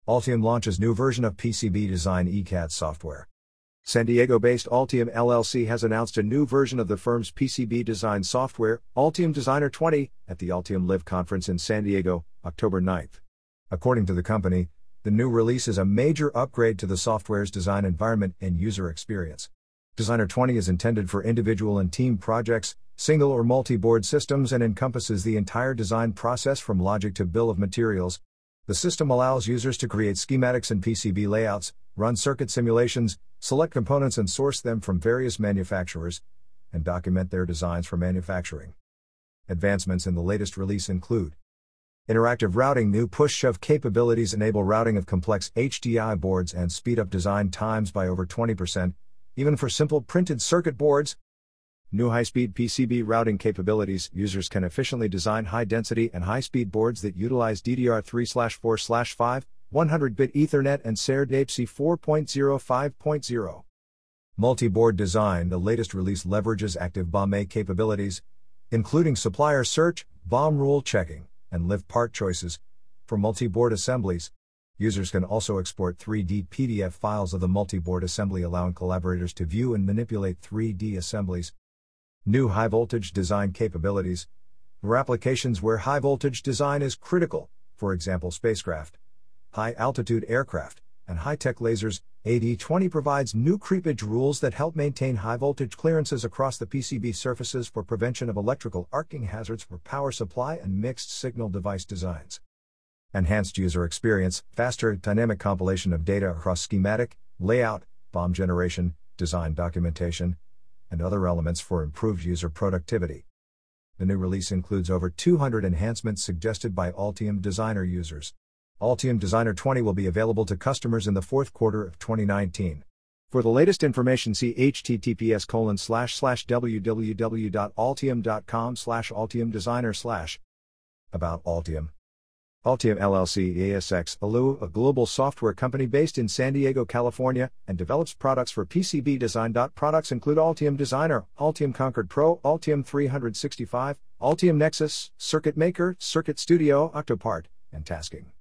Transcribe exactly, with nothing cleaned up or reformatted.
Altium launches new version of P C B Design E C A D software. San Diego-based Altium L L C has announced a new version of the firm's P C B design software, Altium Designer twenty, at the Altium Live conference in San Diego, October ninth. According to the company, the new release is a major upgrade to the software's design environment and user experience. Designer twenty is intended for individual and team projects, single or multi-board systems, and encompasses the entire design process from logic to bill of materials. The system allows users to create schematics and P C B layouts, run circuit simulations, select components and source them from various manufacturers, and document their designs for manufacturing. Advancements in the latest release include interactive routing. New push-shove capabilities enable routing of complex H D I boards and speed up design times by over twenty percent, even for simple printed circuit boards. New high-speed P C B routing capabilities. Users can efficiently design high-density and high-speed boards that utilize D D R three slash four slash five, one hundred bit Ethernet and SerDes four point oh five point oh. Multi-board design. The latest release leverages active B O M A capabilities, including supplier search, B O M rule checking, and live part choices, for multi-board assemblies. Users can also export three D P D F files of the multi-board assembly, allowing collaborators to view and manipulate three D assemblies. New high-voltage design capabilities. For applications where high-voltage design is critical, for example spacecraft, high-altitude aircraft, and high-tech lasers, A D twenty provides new creepage rules that help maintain high-voltage clearances across the P C B surfaces for prevention of electrical arcing hazards for power supply and mixed-signal device designs. Enhanced user experience. Faster, dynamic compilation of data across schematic, layout, B O M generation, design documentation, and other elements for improved user productivity. The new release includes over two hundred enhancements suggested by Altium Designer users. Altium Designer twenty will be available to customers in the fourth quarter of twenty nineteen. For the latest information, see https colon slash slash www.altium.com slash Altium Designer slash. About Altium. Altium L L C A S X, A L U, a global software company based in San Diego, California, and develops products for P C B design. Products include Altium Designer, Altium Concord Pro, Altium three sixty-five, Altium Nexus, Circuit Maker, Circuit Studio, Octopart, and Tasking.